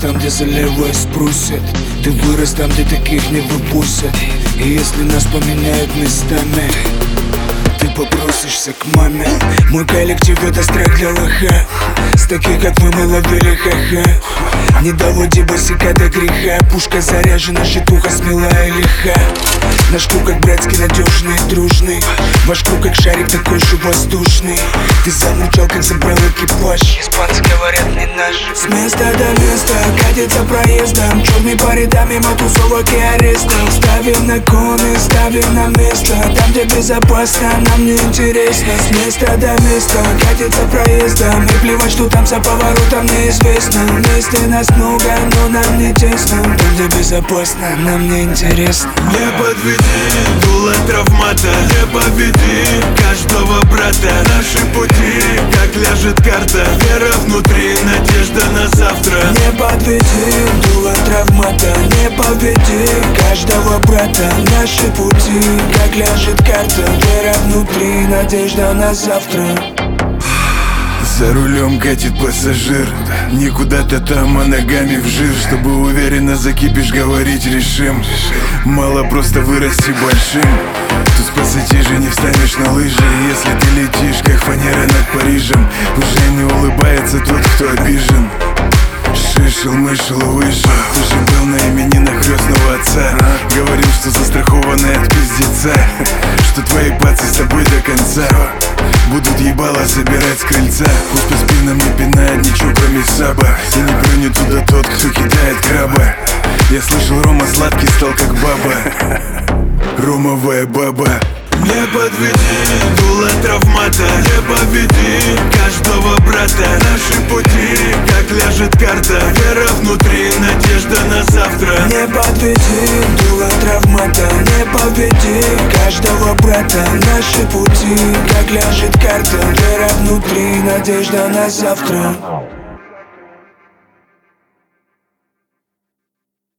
там, где за левое спросят. Ты вырос там, где таких не выпустят. И если нас поменяют местами, ты попросишься к маме. Мой коллектив — это страх для лоха. С таких, как мы ловили ха-ха. Не доводи босика до греха. Пушка заряжена, житуха смелая и лиха. Наш круг как братский, надежный и дружный. Ваш круг как шарик, такой же воздушный. Ты замучал, как забрал экипаж. Испанцы говорят, не наш. С места до места катится проездом. Черный по рядам, мимо тусовок и арестов. Ставим на коны, ставим на место. Там, где безопасно, нам не интересно. С места до места катится проездом. И плевать, что там за поворотом, неизвестно. Вместе нас много, но нам не тесно. Там, где безопасно, нам не интересно. Не подведи, дуло травмата. Не победи каждого брата. Наши пути, как ляжет карта. Вера внутри, надежда на завтра. Не подведи, дуло травмата. Не победи каждого брата. Наши пути, как ляжет карта. Вера внутри, надежда на завтра. За рулем катит пассажир. Не куда-то там, а ногами в жир. Чтобы уверенно закипишь, говорить решим. Мало просто вырасти большим. Тут с пассатижей не встанешь на лыжи. Если ты летишь, как фанера над Парижем. Уже не улыбается тот, кто обижен. Шишел, мышел, вышел. Ты же был на именинах крестного отца. Говорил, что застрахованный от пиздеца. Что твои пацы с тобой до конца. Будут ебало собирать с крыльца. Пусть по спинам не пинает ничего, кроме саба. И не плюнет туда тот, кто кидает краба. Я слышал, Рома сладкий стал как баба. Ромовая баба. Не подведи, дуло травмата. Не победи каждого брата. Наши пути, как ляжет карта. Вера внутри, надежда на завтра. Не подведи, дуло травмата. Не победи каждого брата. Наши пути, как ляжет карта. Вера внутри, надежда на завтра.